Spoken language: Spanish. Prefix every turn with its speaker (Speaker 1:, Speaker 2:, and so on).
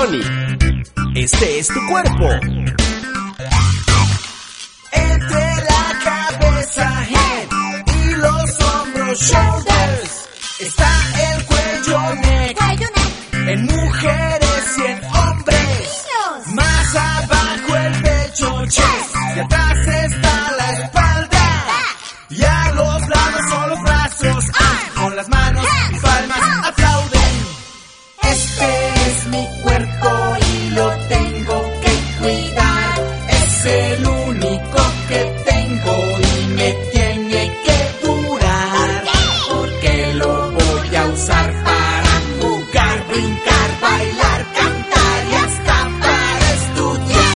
Speaker 1: Tony. Este es tu cuerpo.
Speaker 2: Entre la cabeza, head, y los hombros, shoulders, está el cuello, neck, en mujeres y en hombres. Más abajo el pecho, chest, y atrás está la espalda. Y a los lados son los brazos, con las manos y palmas